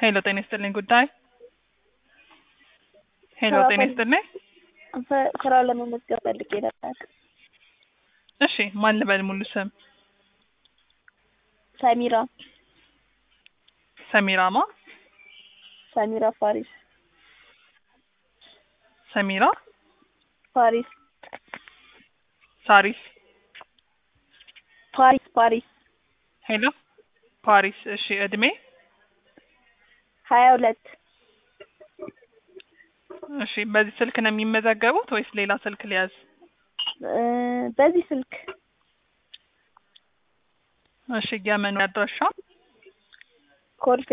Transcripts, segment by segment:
ሄሎ ጤና ይስጥልኝ ጉዳይ ሄሎ ጤና ይስጥልኝ ስራ ለመመዝገብ ፈልጌ ነበር። እሺ ማን ልበል ሙሉ ስም? ሰሚራ ሰሚራማ ሰሚራ ፋሪስ ሰሚራ ፋሪስ ሳሪስ ፋሪስ ሄሎ ፓሪስ እሺ እድሜ 22 እሺ በዚህ ስልክ ነው የሚመዘገቡት ወይስ ሌላ ስልክ ሊያዝ? በዚህ ስልክ እሺ የመኖሪያ አድራሻ? ኮልፌ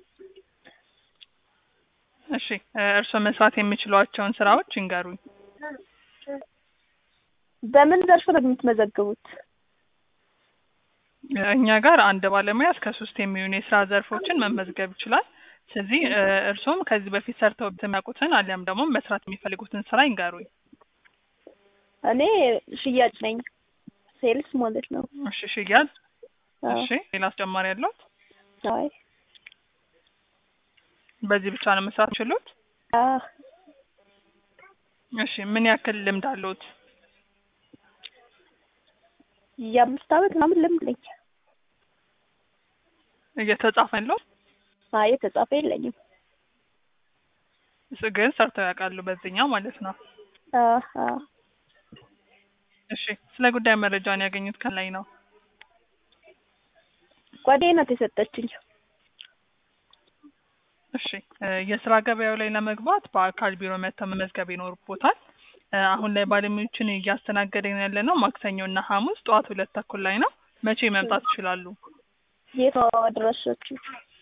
እሺ እርስዎ መስራት የሚችሏቸውን ስራዎች ይንገሩኝ። በምን ዘርፍ ነው የምትመዘግቡት? እኛ ጋር አንድ ባለሙያ እስከ 3 የሚሆኑ የስራ ዘርፎችን መመዝገብ ይችላል። ስለዚህ እርስዎም ከዚህ በፊት ሰርተው የሚያውቁትን አሊያም ደግሞ መስራት የሚፈልጉትን ስራ ይንገሩኝ። እኔ ሽያጭ ነኝ፣ ሴልስ ማለት ነው። እሺ ሽያጭ። እሺ ሌላ አስጨማሪ ያለው? አይ በዚህ ብቻ ነው መስራት ይችሉት? እሺ ምን ያክል ልምድ አለዎት? የ5 አመት ምናምን ልምድ ነኝ። እየተጻፈ ነው? አይ የተጻፈ የለኝም። ግን ሰርተው ያውቃሉ በዚህኛው ማለት ነው? እሺ ስለ ጉዳይ መረጃውን ያገኙት ከላይ ነው? ጓደኛዬ ናት የሰጠችኝ። እሺ የስራ ገበያው ላይ ለመግባት በአካል ቢሮ መጥተው መመዝገብ ይኖርቦታል። አሁን ላይ ባለሙያዎችን እያስተናገደን ያለነው ማክሰኞና ሐሙስ ጠዋት 2 ተኩል ላይ ነው። መቼ መምጣት ይችላሉ? የት አድራሻችሁ?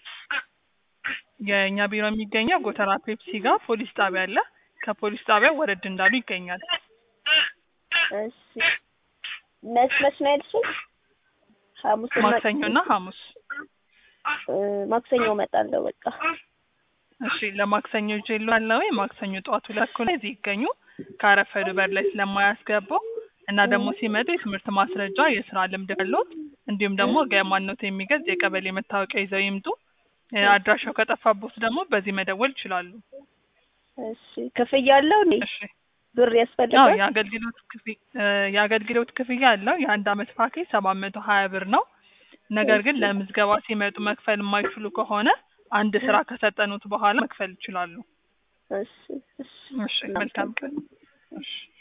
የኛ ቢሮ የሚገኘው ጎተራ ፔፕሲ ጋር ፖሊስ ጣቢያ አለ። ከፖሊስ ጣቢያ ወረድ እንዳሉ ይገኛል። እሺ መች ነው ያልሽኝ? ማክሰኞና ሐሙስ። ማክሰኞ እመጣለሁ በቃ። እሺ ለማክሰኞ ይዤልዎታለሁ። ማክሰኞ ጠዋት 2 ተኩል ላይ እዚህ ይገኙ። ካረፈዱ በር ላይ ስለማያስገባው እና ደግሞ ሲመጡ የትምህርት ማስረጃ፣ የስራ ልምድ ካለዎት እንዲሁም ደግሞ ገማኖት የሚገልጽ የቀበሌ መታወቂያ ይዘው ይምጡ። አድራሻው ከጠፋቦት ደግሞ በዚህ መደወል ይችላሉ። እሺ ክፍያ አለው እንዴ? እሺ ብር ያስፈልጋል? የአገልግሎት ክፍያ አለው። የአንድ አመት ፓኬጅ 720 ብር ነው። ነገር ግን ለምዝገባ ሲመጡ መክፈል የማይችሉ ከሆነ አንድ ስራ ከሰጠኑት በኋላ መክፈል ይችላሉ። እሺ እሺ መልካም ቀን። እሺ